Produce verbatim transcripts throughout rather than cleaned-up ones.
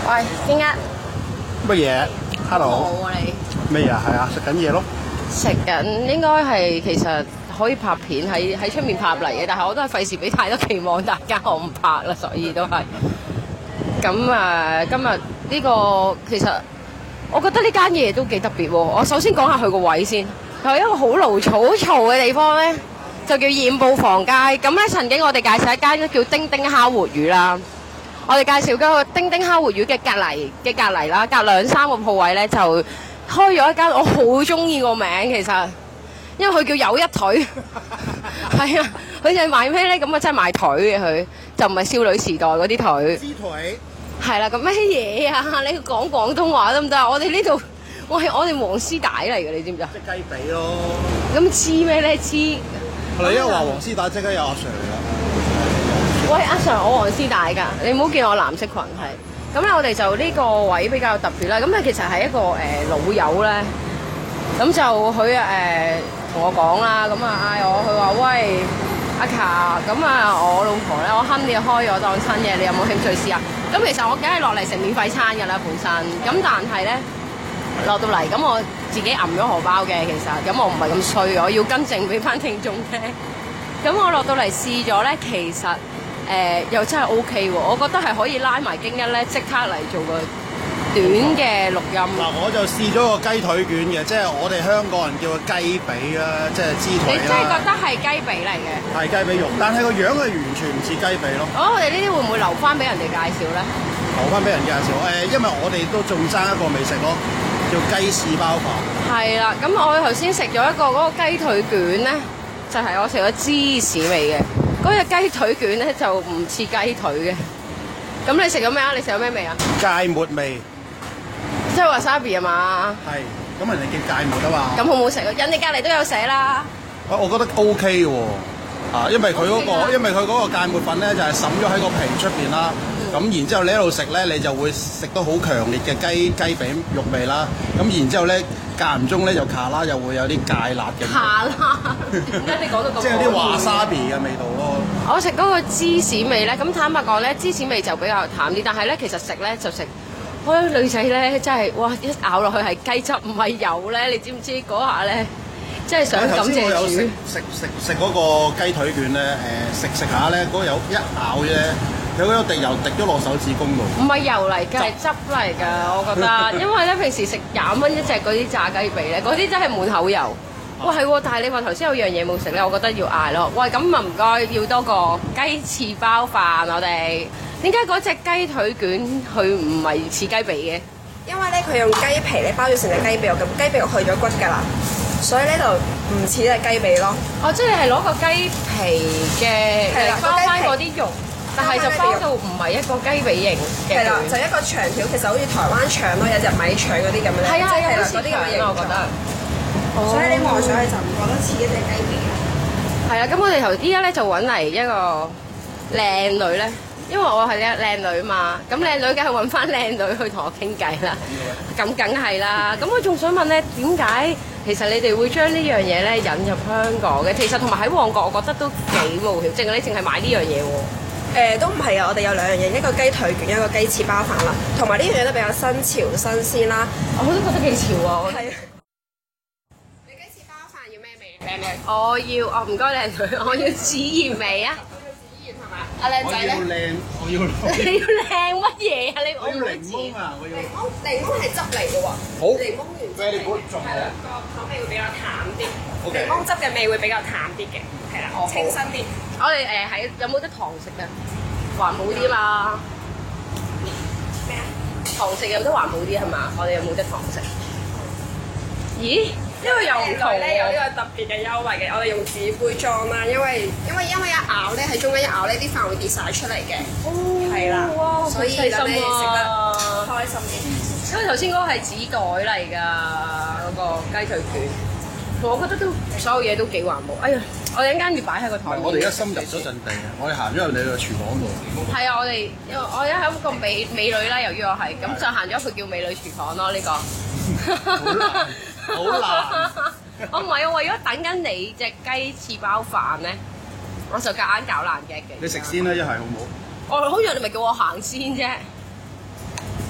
喂，京一乜嘢？Hello， 冇啊你咩啊？係啊，食緊嘢咯。 食緊應該係其實可以拍片喺喺出面拍嚟嘅，但係我都係費事俾太多期望大家，我唔拍啦，所以都係。咁啊，今日呢個其實我覺得呢間嘢都幾特別喎。我首先講下佢個位先，佢係一個好嘈嘈好嘈嘅地方咧，就叫染布房街。咁咧曾經我哋介紹一間叫丁丁烤活魚啦。我哋介紹嗰個丁丁烤活魚嘅隔離嘅隔離啦，隔兩三個鋪位咧就開咗一間我好中意個名，其實因為佢叫有一腿，係啊，佢就係賣咩咧？咁啊真係賣腿嘅佢，就唔係少女時代嗰啲腿。 支腿係啦，咁咩嘢啊？你講廣東話得唔得啊？我哋呢度，我係我哋黃絲帶嚟嘅，你知唔知啊？ 即雞髀咯。 咁黐咩咧？黐你因為話黃絲帶，即刻有阿 Sir 嚟啦。 喂，阿 Sir，我黃絲帶㗎，你唔好見我藍色裙係。咁咧，我哋就呢個位比較特別啦。咁咧，其實係一個誒、呃、老友咧，咁就佢誒同我講啦，咁啊嗌我，佢話喂阿卡，咁啊我老婆咧，我亨你開咗檔新嘢，你有冇興趣試下？咁其實我梗係落嚟食免費餐㗎啦，本身。咁但係咧落到嚟，咁我自己揞咗荷包嘅，其實咁我唔係咁衰，我要更正俾翻聽眾聽。咁我落到嚟試咗咧，其實〜誒、呃、又真係 O K 喎，我覺得係可以拉埋京一咧，即刻嚟做個短嘅錄音。嗱， 我就試咗個雞腿卷嘅，即係我哋香港人叫個雞髀啦，即係支腿啦。 你真係覺得係雞髀嚟嘅？ 係雞髀肉，但係個樣係完全唔似雞髀咯。 哦，我哋呢啲會唔會留翻俾人哋介紹咧？ 留翻俾人介紹誒，因為我哋都仲爭一個未食咯，叫雞翅包飯。係啦，咁我頭先食咗一個嗰個雞腿卷咧，就係、是、我食咗芝士味嘅。嗰隻雞腿卷咧就唔似雞腿嘅，咁你食咗咩啊？你食咗咩味啊？ 芥末味， 即係 wasabi 啊嘛。 係，咁人哋叫芥末啊嘛。 咁好唔好食啊？人哋隔離都有寫啦。 我我覺得 O K 嘅喎，啊，因為佢嗰、嗰個， okay、 因為佢嗰個芥末粉咧就係滲咗喺個皮出邊啦。咁、嗯、然之後你一路食咧，你就會食到好強烈嘅雞雞髀肉味啦。咁然之後咧。間唔中咧就卡啦，又會有啲芥辣嘅。卡啦？點解你講到咁？即係有啲華沙比嘅味道咯。我食嗰個芝士味咧，咁坦白講咧，芝士味就比較淡啲，但係咧其實食咧就食，嗰啲女仔咧真係哇一咬落去係雞汁唔係油咧，你知唔知嗰下咧？真係想感謝主。頭先我有食食食食嗰個雞腿卷咧，誒食食下咧，嗰、那個、有一咬啫。有嗰個滴油滴咗落手指公度，唔係油嚟㗎，係汁嚟㗎，我覺得。因為咧平時食廿蚊一隻嗰啲炸雞髀咧，嗰啲真係滿口油。啊、哇，係喎！但係你話頭先有樣嘢冇食咧，我覺得要嗌咯。喂，咁啊唔該，要多個雞翅包飯我哋。點解嗰隻雞腿卷佢唔係似雞髀嘅？ 因為咧佢用雞皮咧包咗成隻雞髀肉，咁雞髀肉去咗骨㗎啦，所以咧就唔似隻雞髀咯。 哦，即係係攞個雞皮嘅嚟包翻嗰啲肉。但係就包到唔係一個雞髀型嘅，係啦，就一個長條，其實好似台灣腸咯，有隻米腸嗰啲咁樣，係啊，係啦，嗰啲咁嘅型，我覺得。所以你望上去就唔覺得似一隻雞髀啊。 係啊，咁我哋頭依家咧就揾嚟一個靚女咧，因為我係靚靚女嘛，咁靚女梗係揾翻靚女去同我傾偈啦。咁梗係啦，咁我仲想問咧，點解其實你哋會將呢樣嘢咧引入香港嘅？其實同埋喺旺角，我覺得都幾冒險，淨係你淨係買呢樣嘢喎。 誒、呃、都唔係啊！我哋有兩樣嘢，一個雞腿卷，一個雞翅包飯啦。同埋呢樣嘢都比較新潮新鮮啦。 我都覺得幾潮啊！ 係啊。 你雞翅包飯要咩味？靚女。我要，哦唔該靚女，我要孜然味啊。我要孜然係嘛？阿靚仔咧。我要靚，我要。你要靚乜嘢啊？你我要檸檬啊！我要。檸檬，檸檬係汁嚟嘅喎。好。檸檬原汁嚟嘅。係啦，個口味會比較淡啲。檸檬汁嘅味會比較淡啲嘅，係啦，清新啲。我哋誒喺有冇得堂食啊？環保啲嘛？咩啊？堂食有得環保啲係嘛？我哋有冇得堂食？咦？呢個又唔同咧，有呢個特別嘅優惠嘅，我哋用紙杯裝啦，因為因為因為一咬咧喺中間一咬咧啲飯會跌晒出嚟嘅，係啦，哇，所以等你食得開心啲。因為頭先嗰個係紙袋嚟㗎，嗰個雞腿卷。我覺得都所有嘢都幾環保。哎呀，我哋一間要擺喺個台。我哋而家深入咗陣地啊！我哋行咗入你個廚房度。係啊，我哋因為我而家喺個美美女啦，由於我係咁就行咗佢叫美女廚房咯。呢、這個好難，好難。我唔係，我為咗等緊你隻雞翅包飯咧，我就夾硬搞爛嘅。 你食先啦，一係好唔好？ 我好似你咪叫我行先啫。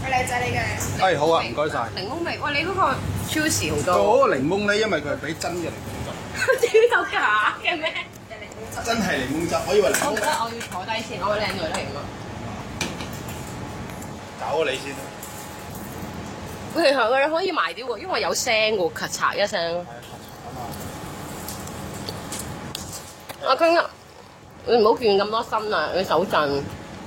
佢靚仔你嘅。 係好啊，唔該晒。 檸檬味，喂你嗰個 juicy 好嗰多。 個檸檬咧，因為佢係俾真嘅檸檬汁。 點有假嘅咩？ 真係檸檬汁，我以為檸檬汁。 我覺得我要坐低先，我個靚女嚟㗎。 搞咗你先。 佢係佢可以埋啲喎，因為有聲喎，咔嚓一聲。我今日你唔好見咁多心啦，你手震。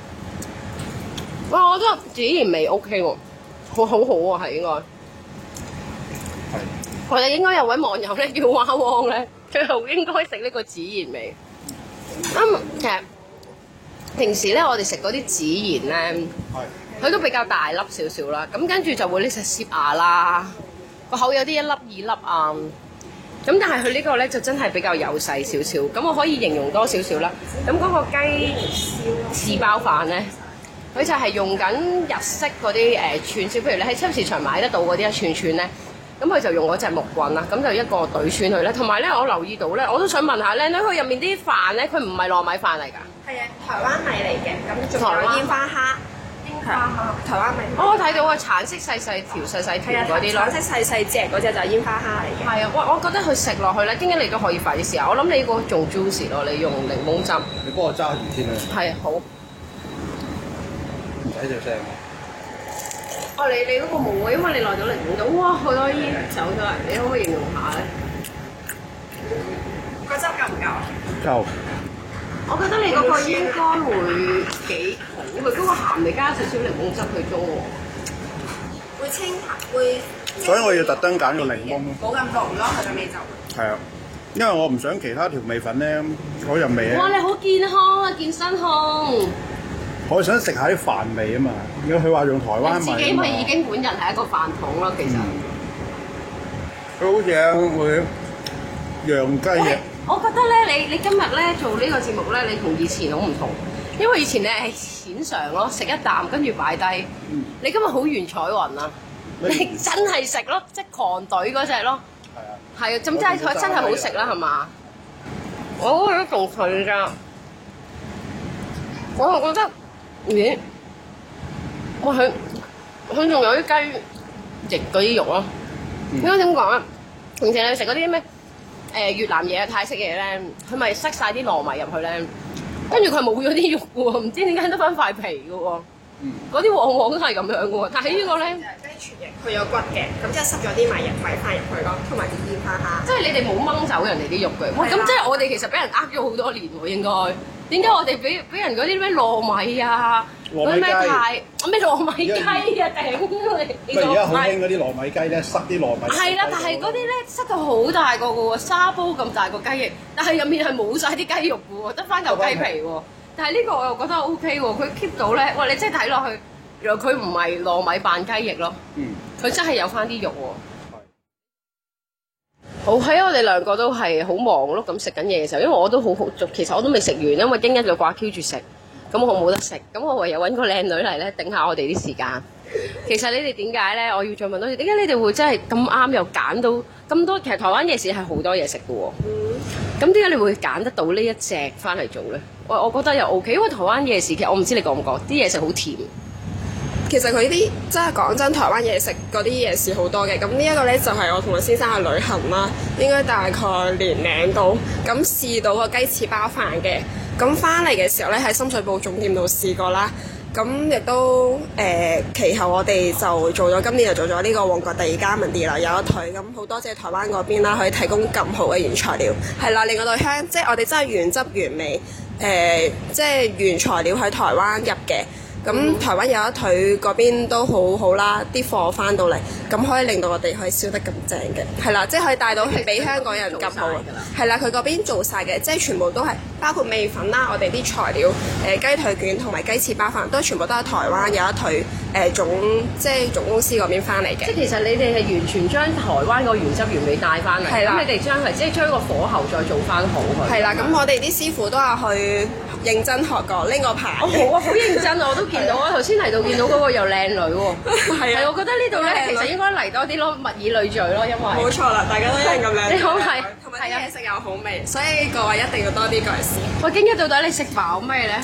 哇！我覺得孜然味 O K 喎，好好好喎，係應該。 係。 我哋應該有位網友咧叫蛙汪咧，佢好應該食呢個孜然味。咁其實平時咧，我哋食嗰啲孜然咧，佢都比較大粒少少啦。咁跟住就會呢隻攝牙啦，個口有啲一粒二粒啊。咁但係佢呢個咧就真係比較幼細少少。咁我可以形容多少少啦。咁嗰個雞翅包飯咧，佢就係用緊日式嗰啲誒串燒，譬如你喺超市場買得到嗰啲一串串咧。咁佢就用嗰隻木棍啦，咁就一個對穿佢咧。同埋咧，我留意到咧，我都想問下咧，佢入面啲飯咧，佢唔係糯米飯嚟㗎？ 係啊，台灣米嚟嘅，咁仲有煙花蝦。煙花蝦，台灣米。 哦，我睇到啊，橙色細細條、細細條嗰啲咯。 橙色細細隻嗰隻就係煙花蝦嚟嘅。 係啊，我我覺得佢食落去咧，經經你都可以快啲試下。我諗你個仲 juicy 咯，你用檸檬汁。 你幫我揸住先啦。 係好。唔使隻聲。 哦，你你嗰個冇啊，因為你耐咗檸檬度，哇，好多煙走咗嚟，你可唔可以形容下咧？ 個汁夠唔夠？ 夠。 我覺得你嗰個應該會幾好，佢嗰個鹹味加少少檸檬汁去中喎。 會清會。 所以我要特登揀個檸檬。 冇咁濃咯，佢嘅味就。 係啊，因為我唔想其他調味粉咧嗰陣味咧。 哇！你好健康啊，健身控。 我想食下啲飯味啊嘛，如果佢話用台灣米， 自己咪已經本人係一個飯桶咯，其實。 佢好似會洋雞嘅。 我覺得咧，你你今日咧做呢個節目咧，你同以前好唔同，因為以前你係淺嘗咯，食一啖跟住擺低。嗯、你今日好原彩雲啊！你真係食咯，即係狂隊嗰隻咯。係啊。係啊，咁真係佢真係好食啦，係嘛？我覺得仲脆㗎，我係覺得。咦？哇！佢佢仲有啲雞翼嗰啲肉咯。應該點講啊？平時你食嗰啲咩誒越南嘢、泰式嘢咧，佢咪塞晒啲糯米入去咧，跟住佢冇咗啲肉喎，唔知點解得翻塊皮嘅喎。嗰啲往往都係咁樣嘅喎，但係呢個咧， 雞全翼佢有骨嘅，咁即係塞咗啲米入米飯入去咯，同埋啲煙花蝦。 即係你哋冇掹走人哋啲肉嘅。喂，咁即係我哋其實俾人呃咗好多年喎，應該。點解我哋俾俾人嗰啲咩糯米啊，嗰啲咩泰咩糯米雞啊頂你！ 佢而家好興嗰啲糯米雞咧，塞啲糯米。 係啦，但係嗰啲咧塞到好大個嘅喎，沙煲咁大個雞翼，但係入面係冇晒啲雞肉嘅喎，得翻嚿雞皮喎。但係呢個我又覺得 O K 喎，佢 keep 到咧，喂你真係睇落去，原來佢唔係糯米扮雞翼咯，嗯，佢真係有翻啲肉喎。好喺我哋兩個都係好忙碌咁食緊嘢嘅時候，因為我都好好，其實我都未食完，因為京一就掛 Q 住食，咁我冇得食，咁我唯有揾個靚女嚟咧頂下我哋啲時間。其實你哋點解咧？我要再問多啲，點解你哋會真係咁啱又揀到咁多？其實台灣夜市係好多嘢食嘅喎，咁點解你會揀得到呢一隻翻嚟做咧？我我覺得又 O K，因為台灣夜市其實我唔知你覺唔覺，啲嘢食好甜。 其實佢呢啲真係講真，台灣嘢食嗰啲夜市好多嘅。咁呢一個咧就係我同我先生去旅行啦，應該大概年零到咁試到個雞翅包飯嘅。咁翻嚟嘅時候咧喺深水埗總店度試過啦。咁亦都誒、呃，其後我哋就做咗今年就做咗呢個旺角第二家門店啦，有一腿。咁好多謝台灣嗰邊啦，可以提供咁好嘅原材料。係啦，另外對香，即係我哋真係原汁原味，誒、呃，即係原材料喺台灣入嘅。咁、嗯、台灣有一腿嗰邊都好好啦，啲貨翻到嚟，咁可以令到我哋可以燒得咁正嘅，係啦，即係可以帶到去俾香港人咁好。係啦，佢嗰邊做晒嘅，即係全部都係包括味粉啦，我哋啲材料，誒、呃、雞腿卷同埋雞翅包飯都全部都係台灣有一腿誒、呃、總即係總公司嗰邊翻嚟嘅。 即係其實你哋係完全將台灣個原汁原味帶翻嚟，咁你哋將係即係將個火候再做翻好佢。 係啦，咁我哋啲師傅都係去認真學過拎個牌。 哦，好啊，好認真啊！我都見到啊，頭先嚟到見到嗰個又靚女喎。係啊，我覺得呢度咧其實應該嚟多啲咯，物以類聚咯，因為冇錯啦，大家都一樣咁靚。 你好係， 同埋啲嘢食又好味，所以各位一定要多啲過嚟試。 喂，京一到底你食飽咩咧？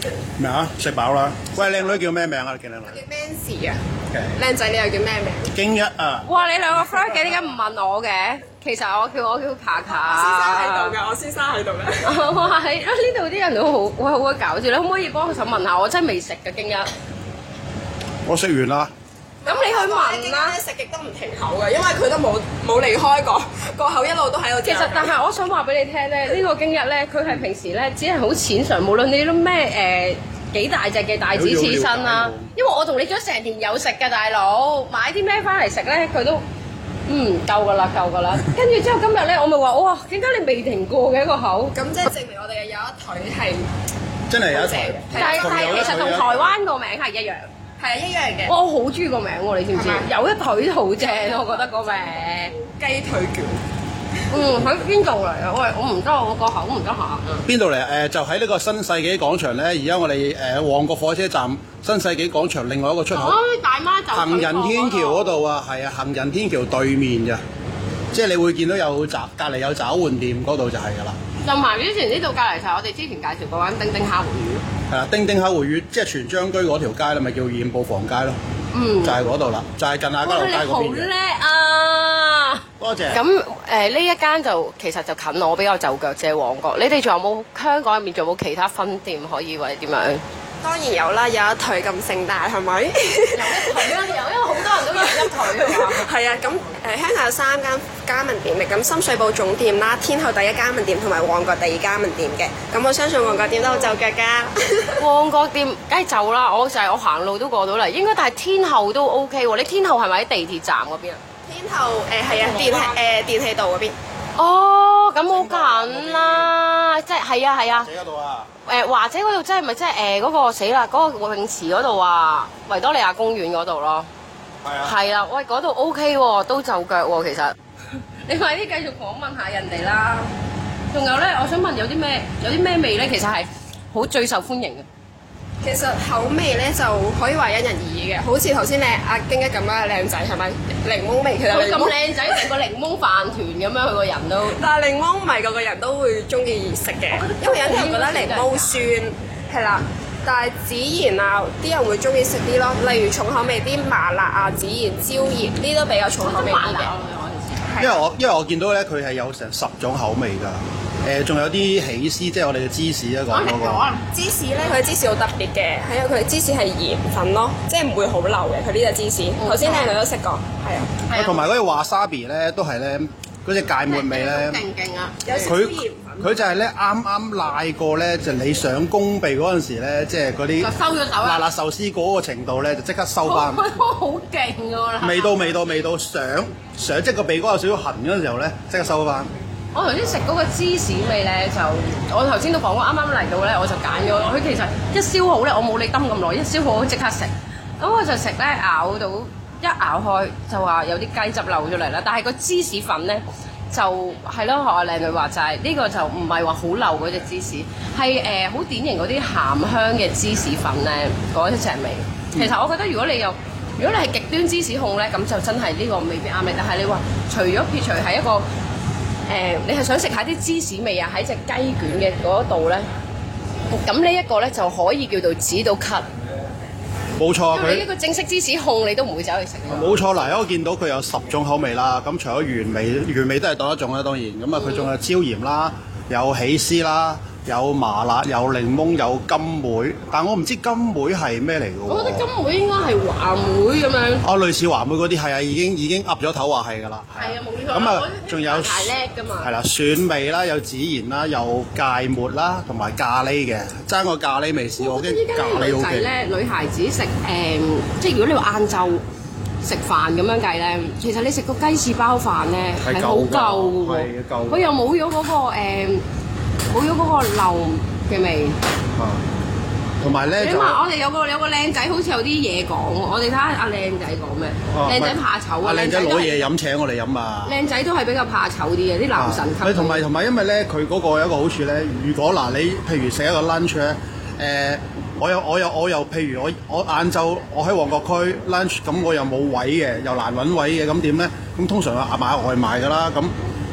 咩啊？食飽啦！喂，靚女叫咩名啊？你叫靚女？ 叫 Mancy 啊。 嘅。 靚仔你又叫咩名？ 京一啊！ 哇！你兩個 friend 嘅點解唔問我嘅？其實我叫我叫卡卡。 先生喺度㗎，我先生喺度㗎。 哇！喺呢度啲人都好，哇好鬼搞笑！你可唔可以幫手問下我？真係未食嘅京一。 我食完啦。 咁你去問啦。 食極都唔停口嘅，因為佢都冇冇離開過，個口一路都喺度。 其實，但係我想話俾你聽咧，呢、呢個京一咧，佢係平時咧只係好淺嘗，無論你啲咩誒幾大隻嘅帶子刺身啦，因為我同你咗成年有食嘅大佬，買啲咩翻嚟食咧，佢都嗯夠㗎啦，夠㗎啦。跟住之後今日咧，我咪話哇，點解你未停過嘅一個口？ 咁即係證明我哋有一腿係真係有一腿， 但係但係其實同台灣個名係一樣。 係啊，一樣嘅。 我好中意個名喎，你知唔知？有一腿好正，我覺得個名。 雞腿卷。 嗯，喺邊度嚟啊？喂，我唔得，我個口唔得閒。 邊度嚟？誒、呃，就喺呢個新世紀廣場咧。而家我哋誒、呃、旺角火車站新世紀廣場另外一個出口。 哦，大媽就行人天橋嗰度啊，係啊，行人天橋對面嘅，即係你會見到有找隔離有找換店嗰度就係㗎啦。 就埋之前呢度隔離就係我哋之前介紹嗰間丁丁蝦鮪魚。 係啦，丁丁蝦鮪魚即係全將軍嗰條街啦，咪叫鹽步房街咯。 嗯， 就係嗰度啦，就係、是、近亞皆老街嗰邊嘅。 好叻啊！ 多謝。 咁誒呢一間就其實就近我比較就腳啫，旺角。你哋仲有冇香港入面仲有冇其他分店可以或者點樣？ 當然有啦，有一腿咁盛大係咪？有一腿啦，有，因為好多人都有一腿㗎嘛。 係啊，咁誒香港有三間加盟店嘅，咁深水埗總店啦、天后第一加盟店同埋旺角第二加盟店嘅。咁我相信旺角店都好就腳㗎。 旺角店梗係就啦，我就係我行路都過到嚟，應該但係天后都 OK 喎。你天后係咪喺地鐵站嗰邊啊？ 天后誒係啊，電氣誒、呃、電氣道嗰邊。 哦，咁好近啦，即係係啊係啊。 嗰度啊！ 誒華姐嗰度真係咪即係誒嗰個死啦嗰個泳池嗰度啊，維多利亞公園嗰度咯。 係啊。 係啦，喂嗰度 OK 喎，都就腳喎其實。你快啲繼續訪問下人哋啦。仲有咧，我想問有啲咩有啲咩味咧，其實係好最受歡迎嘅。 其實口味咧就可以話因人而異嘅，好似頭先你阿京一咁樣靚仔係咪？檸檬味其實佢咁靚仔成個檸檬飯團咁樣，佢個人都。 但係檸檬唔係個個人都會中意食嘅，因為有啲人覺得檸檬酸係啦。但係孜然啊，啲人會中意食啲咯，例如重口味啲麻辣啊、孜然、椒鹽呢都比較重口味啲嘅。 因為我因為我見到咧，佢係有成十種口味㗎。誒，仲有啲起司，即係我哋嘅芝士啊，講嗰個。 芝士咧，佢嘅芝士好特別嘅，係因為佢嘅芝士係鹽粉咯，即係唔會好流嘅。佢呢隻芝士，頭先靚女都食過，係啊。 同埋嗰隻 wasabi 咧，都係咧嗰隻芥末味咧。 勁勁啊！ 佢佢就係咧啱啱賴過咧，就你上弓鼻嗰陣時咧，即係嗰啲收咗手啦。 辣辣壽司嗰個程度咧，就即刻收翻。 好勁㗎啦！ 味道味道味道上上即係個鼻哥有少少痕嗰陣時候咧，即刻收翻。 我頭先食嗰個芝士味咧，就我頭先都講過，啱啱嚟到咧，我就揀咗。佢其實一燒好咧，我冇你燈咁耐，一燒好即刻食。咁我就食咧，咬到一咬開就話有啲雞汁流出嚟啦。但係個芝士粉咧就係咯，學阿靚女話就係呢個就唔係話好流嗰隻芝士，係誒好典型嗰啲鹹香嘅芝士粉咧嗰一隻味。其實我覺得如果你有如果你係極端芝士控咧，咁就真係呢個未必啱你。但係你話除咗撇除係一個。誒、呃，你係想食下啲芝士味啊？喺隻雞卷嘅嗰度咧，咁呢一個咧就可以叫做止到咳。 冇錯， 佢呢個正式芝士控你都唔會走去食。 冇錯啦，因為我見到佢有十種口味啦。咁除咗原味，原味都係當一種啦，當然。咁啊，佢仲有椒鹽啦，有起司啦。有麻辣，有檸檬，有金梅，但我唔知金梅係咩嚟嘅喎。 我覺得金梅應該係話梅咁樣。 哦，類似話梅嗰啲係啊，已經已經噏咗頭話係㗎啦。係啊，冇錯。 咁啊，仲有太叻㗎嘛。 係啦，蒜味啦，有孜然啦，有芥末啦，同埋咖喱嘅。爭個咖喱未試，我驚咖喱 O K。 咧，女孩子食誒、呃，即係如果你話晏晝食飯咁樣計咧，其實你食個雞翅包飯咧係好夠㗎喎。夠。佢又冇咗嗰個誒。呃冇咗嗰個流嘅味， 啊，同埋咧就， 你話我哋有個有個靚仔好似有啲嘢講喎，我哋睇下阿靚仔講咩？靚仔怕醜啊！ 靚仔攞嘢飲請我哋飲啊！ 靚仔都係比較怕醜啲嘅，啲男神級。 同埋同埋，因為咧佢嗰個有一個好處咧，如果嗱你譬如食一個 lunch 咧，誒，我有我有我又譬如我我晏晝我喺旺角區 lunch，咁我又冇位嘅，又難揾位嘅，咁點咧？咁通常啊買外賣㗎啦，咁。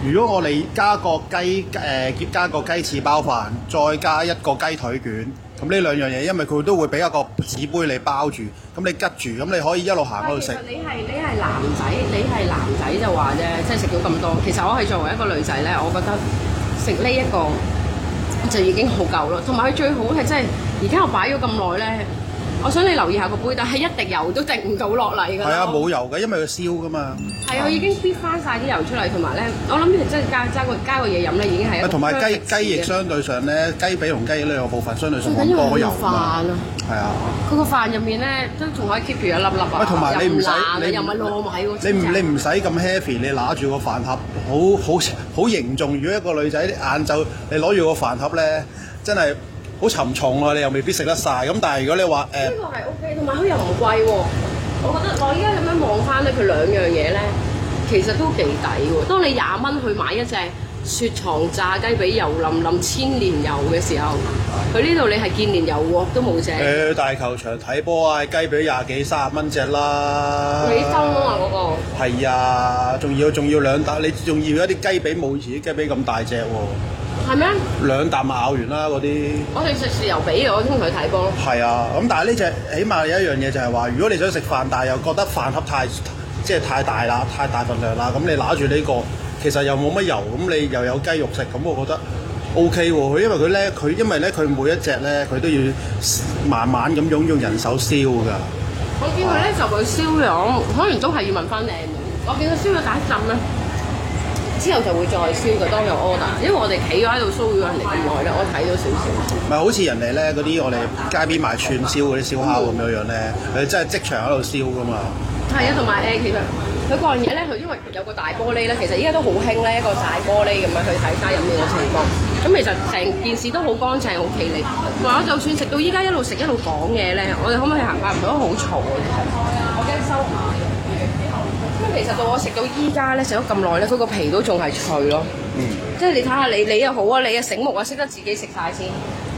如果我哋加個雞誒、呃、加個雞翅包飯，再加一個雞腿卷，咁呢兩樣嘢，因為佢都會俾一個紙杯你包住，咁你吉住，咁你可以一路行嗰度食。 你係你係男仔，你係男仔就話啫，即係食到咁多。其實我係作為一個女仔咧，我覺得食呢一個就已經好夠咯。同埋佢最好係真係，而家我擺咗咁耐咧。我想你留意下個杯底，係一滴油都滴唔到落嚟㗎。係啊，冇油嘅，因為佢燒㗎嘛。 係啊，佢已經逼翻晒啲油出嚟，同埋咧，我諗其實真係加加個加個嘢飲咧，已經係一個。 同埋雞雞翼相對上咧，雞髀同雞翼呢兩個部分相對上冇多油啊。係啊。佢個飯入面咧都仲可以 keep 住一粒粒啊。 同埋你唔使你又唔係糯米喎。 你唔你唔使咁 heavy， 你拿住個飯盒，好好好凝重。如果一個女仔晏晝你攞住個飯盒咧，真係。好沉重喎，你又未必食得晒。咁但係如果你話誒，呢個係 O K，同埋佢又唔貴喎。我覺得我依家咁樣望翻咧，佢兩樣嘢咧，其實都幾抵喎。當你廿蚊去買一隻雪藏炸雞髀油淋淋千年油嘅時候，佢呢度你係見連油鑊都冇隻。 誒大球場睇波啊，雞髀廿幾三十蚊隻啦。 美心啊嘛嗰個。係啊，仲要仲要兩啖，你仲要一啲雞髀冇以前啲雞髀咁大隻喎。 係咩？ 兩啖咬完啦嗰啲。我哋食豉油髀嘅，我通常去睇波。係啊，咁但係呢隻起碼有一樣嘢就係話，如果你想食飯，但係又覺得飯盒太即係太大啦，太大份量啦，咁你拿住呢個，其實又冇乜油，咁你又有雞肉食，咁我覺得 O K 喎。佢因為佢咧，佢因為咧，佢每一隻咧，佢都要慢慢咁樣用人手燒㗎。我見佢咧就會燒樣，可能都係要問翻靚女。我見佢燒咗第一陣咧。之後就會再燒嘅，當有 order，因為我哋企咗喺度騷擾人哋咁耐咧，我睇到少少。唔係好似人哋咧嗰啲我哋街邊賣串燒嗰啲燒烤咁樣樣咧，佢、嗯、真係即場喺度燒噶嘛。係啊，同埋誒，其實佢嗰樣嘢咧，佢因為有個大玻璃咧，其實依家都好興咧，一個大玻璃咁樣去睇沙飲料嘅情況。咁其實成件事都好乾淨，好企理。同埋我就算食到依家一路食一路講嘢咧，我哋可唔可以行翻？唔覺得好嘈啊？我驚收唔埋。其實到我食到依家咧，食咗咁耐咧，佢個皮都仲係脆咯。嗯。即係你睇下你你又好啊，你啊醒目啊，識得自己食晒先。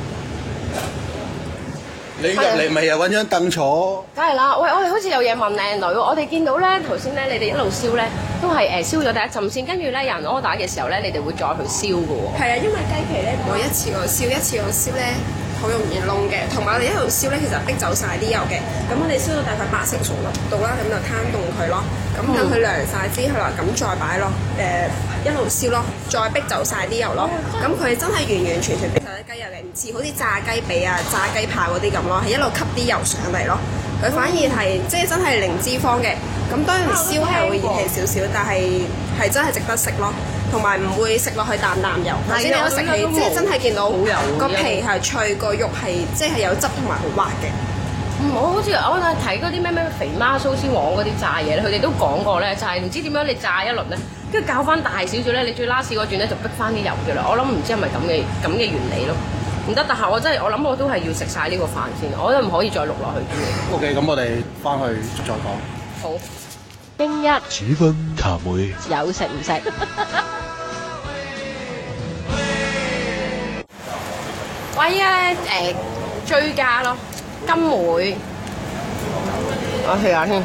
你入嚟咪又揾張凳坐？梗係啦，喂，我哋好似有嘢問靚女喎。我哋見到咧頭先咧，你哋一路燒咧，都係誒燒咗第一陣先，跟住咧有人 order 嘅時候咧，你哋會再去燒嘅喎。係啊，因為雞皮咧，我一次過燒，一次過燒咧。好容易燶嘅，同埋我哋一路燒咧，其實逼走晒啲油嘅。咁我哋燒到大概八成熟度啦，咁就攤凍佢咯。咁等佢涼晒之後啦，咁再擺咯。誒、呃，一路燒咯，再逼走晒啲油咯。咁佢真係完完全全逼晒啲雞油嘅，唔似好似炸雞髀啊、炸雞扒嗰啲咁咯，係一路吸啲油上嚟咯。佢反而係即係真係零脂肪嘅。咁當然燒係會熱氣少少，但係係真係值得食咯。同埋唔會食落去啖啖油，頭先你都食起，即係真係見到個皮係脆，個肉係即係有汁同埋好滑嘅。嗯，我好似我睇嗰啲咩咩肥媽蘇絲黃嗰啲炸嘢咧，佢哋都講過咧，就係唔知點樣你炸一輪咧，跟住較翻大少少咧，你最 last 嗰轉咧就逼翻啲油嘅啦。我諗唔知係咪咁嘅咁嘅原理咯。唔得，但係我真係我諗我都係要食晒呢個飯先，我都唔可以再錄落去。O K， 咁我哋翻去再講。好。經一處分茶妹有食唔食？我依家咧誒追加咯，金梅，我試下先。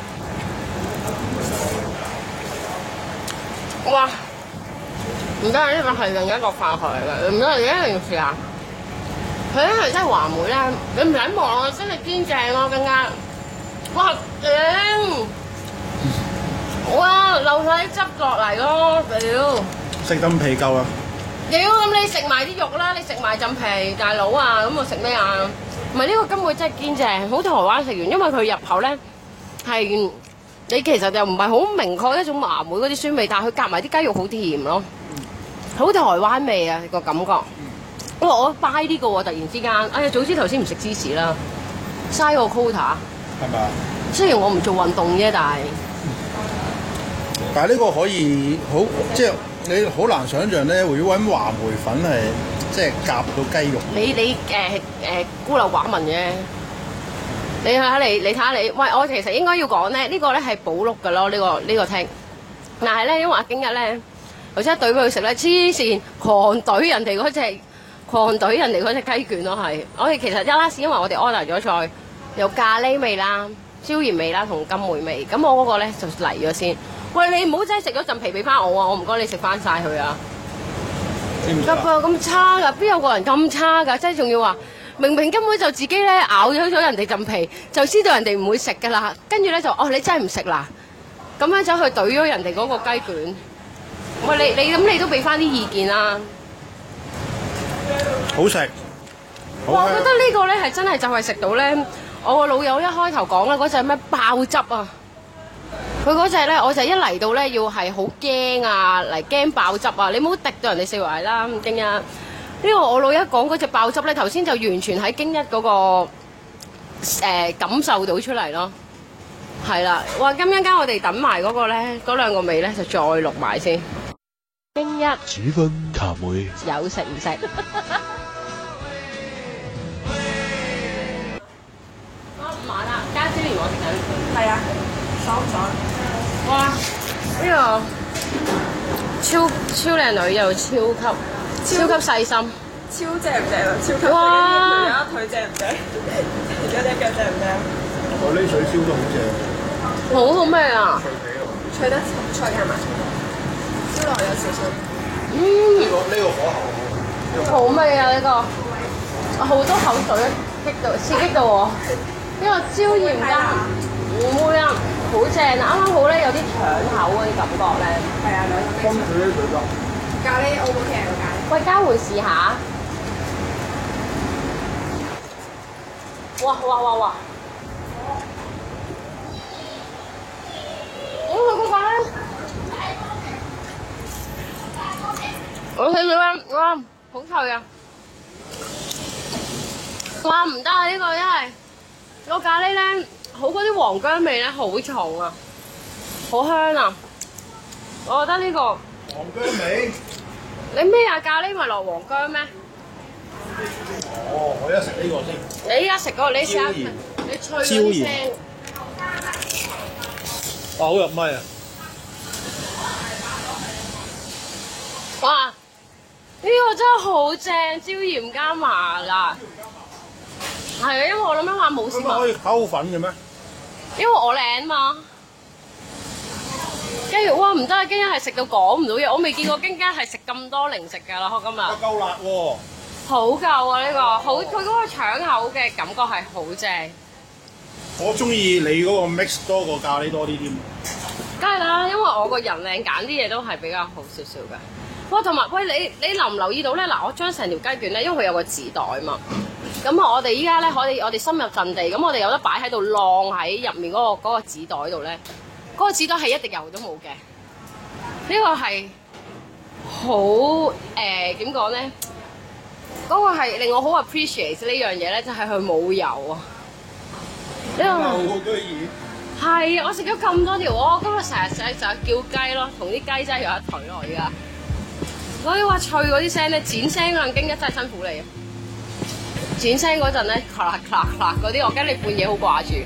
哇！唔得，呢個係另一個飯盒嚟嘅，唔得，你一定要試下。佢咧係真係華梅咧，你唔使望啊，真係堅正咯，更加哇正！哇！漏晒啲汁落嚟咯，屌！食浸皮夠啊！屌，咁你食埋啲肉啦，你食埋浸皮，大佬啊！咁我食咩啊？唔係呢個根本真係堅正，好台灣食完，因為佢入口咧係你其實就唔係好明確一種麻梅嗰啲酸味，但係佢夾埋啲雞肉好甜咯，好台灣味啊個感覺。因為我 buy 呢個喎，突然之間，哎呀，早知頭先唔食芝士啦，嘥個 quota。係咪啊？雖然我唔做運動啫，但係。但係呢個可以好，即係你好難想像咧，如果揾話梅粉係即係夾到雞肉。你你誒誒孤陋寡聞嘅，你睇下你你睇下你，喂，我其實應該要講咧，呢個咧係保碌㗎咯，呢個呢個聽。但係咧，因為阿京一咧，頭先一懟俾佢食咧，黐線狂懟人哋嗰隻，狂懟人哋嗰隻雞卷咯，係。我哋其實一拉屎，因為我哋 order 咗菜，有咖喱味啦、椒鹽味啦同金梅味，咁我嗰個咧就嚟咗先。 喂，你唔好真係食咗陣皮俾翻我啊！我唔該你食翻晒佢啊！得啊，咁差㗎，邊有個人咁差㗎？即係仲要話明明根本就自己咧咬咗咗人哋陣皮，就知道人哋唔會食㗎啦。跟住咧就哦，你真係唔食啦，咁樣走去懟咗人哋嗰個雞卷。喂，你你咁你都俾翻啲意見啦。 好食。 哇！我覺得呢個咧係真係就係食到咧，我個老友一開頭講啦，嗰隻咩爆汁啊！佢嗰隻咧，我就一嚟到咧要係好驚啊，嚟驚爆汁啊！你唔好滴到人哋四圍啦，咁驚啊！呢個我老一講嗰隻爆汁咧，頭先就完全喺京一嗰個誒感受到出嚟咯。係啦，哇！咁一陣間我哋等埋嗰個咧，嗰兩個味咧就再錄埋先。京一煮分咖妹有食唔食？晚啦，加椒鹽我食緊。係啊，爽唔爽？哇！呢、呢個超超靚女又超級超級細心， 超正唔正啊？超級哇！ 有一腿正唔正？有隻腳正唔正？ 我呢水燒都好正。 好好味啊！ 脆得脆係咪？燒落有少少。 嗯。 呢、呢個呢、呢個火候好味啊！呢、呢個好多口水激到刺激到我。呢個椒鹽加唔會啊，好正啊！啱啱好咧，有啲搶口嗰啲感覺咧。 係啊，兩個。 分佢啲水㗎。 咖喱 O 唔 OK 啊？個咖喱。 喂，交回試下。哇哇哇哇！我佢嗰個咧，我睇到啦，哇，好脆啊！哇，唔得啊！呢個真係〜個咖喱咧，好嗰啲黃薑味咧，好重啊，好香啊！我覺得呢、這個黃薑味， 你咩啊？咖喱咪落黃薑咩？ 哦，我而家食呢個先。 你而家食嗰個，你試下，你脆嗰啲聲。 哇，好入咪啊！ 哇！呢、這個真係好正，椒鹽加麻辣。係啊，因為我諗緊話冇市民。 可以溝粉嘅咩？ 因為我靚嘛。跟住哇唔得啊！京一係食到講唔到嘢，我未見過京一係食咁多零食㗎啦，今日。 夠辣喎！ 好夠啊！呢、這個好，佢嗰個搶口嘅感覺係好正。 我中意你嗰個 mix 多過咖喱多啲添。 梗係啦，因為我個人靚，揀啲嘢都係比較好少少嘅。哇，同埋喂，你你留唔留意到咧？嗱，我將成條雞卷咧，因為佢有個紙袋嘛。咁啊，我哋依家咧可以，我哋深入陣地，咁我哋有得擺喺度晾喺入面嗰、嗰個嗰、嗰個紙袋度咧。嗰、嗰個紙袋係一滴油都冇嘅。呢、呢個係好誒點講咧？嗰、嗰個係令我好 appreciate 呢樣嘢咧，就係佢冇油啊！呢、呢個係啊！我食咗咁多條，我今日成日成日就係叫雞咯，同啲雞真係有一腿咯！而家嗰啲話脆嗰啲聲咧，剪聲嗰陣京一真係辛苦你。剪聲嗰陣咧，咔啦咔啦咔啦嗰啲，我驚你半夜好掛住。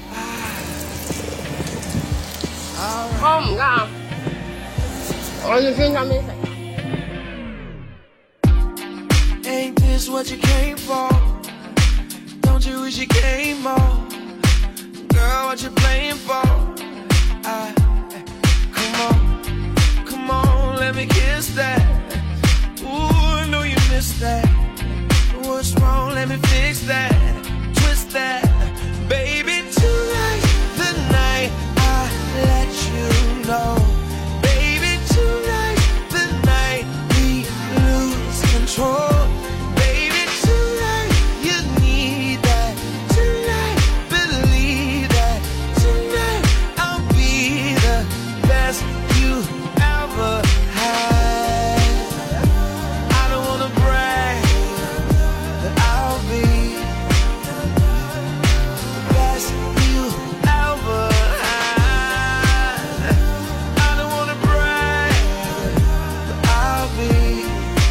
我唔得，我要專心啲食。Ain't this what you came for? Don't you wish you came more? Girl, what you playing for? I, come on, come on, let me kiss that. Ooh, I know you missed that. What's wrong? Let me fix that. Twist that. Baby, tonight, the night I let you know. Baby, tonight, the night we lose control. Baby, tonight, you need that. Tonight, believe that. Tonight, I'll be the best you ever had. I don't wanna brag. I'll be the best you ever had. I don't wanna brag, but I'll be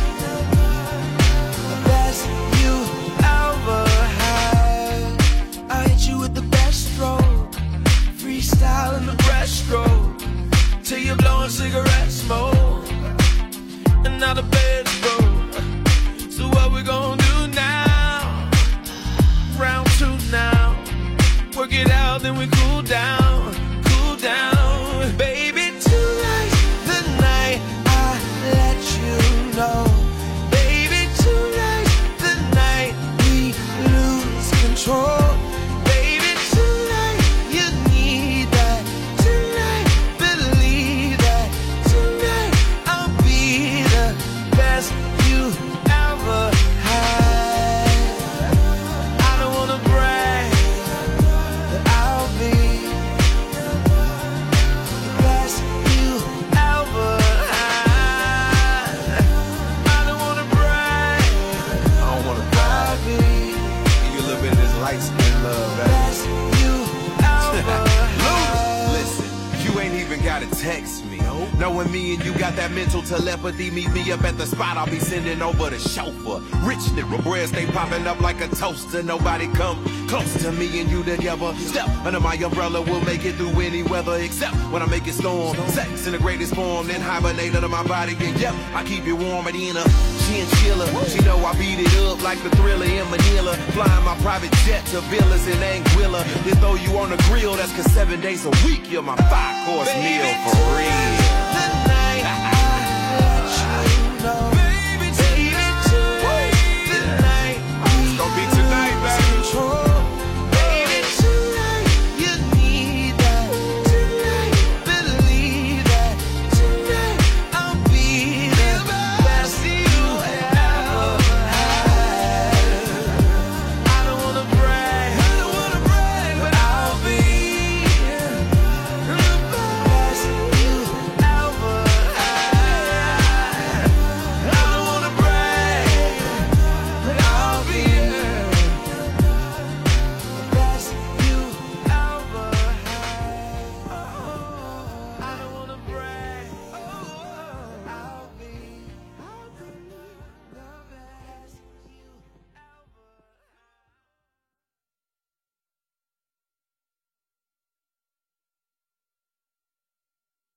the best you ever had. I hit you with the best stroke, freestyle in the breaststroke, till you're blowing cigarette smoke, and now the bed's broke. So what we gonna do now? Round two now. Work it out, then we cool down, cool down. Baby, too best you ever had. Listen, you ain't even gotta text me. Knowing me and you got that mental telepathy, meet me up at the spot, I'll be sending over the chauffeur. Rich nigga, bread stay popping up like a toaster. Nobody come close to me and you together. Step under my umbrella, we'll make it through any weather, except when I make it storm. Sex in the greatest form, then hibernate under my body. And yep, I keep it warm and in a chinchilla. She know I beat it up like the Thriller in Manila. Flying my private jet to villas in Anguilla. Then throw you on the grill, that's cause seven days a week you're my five-course meal for real.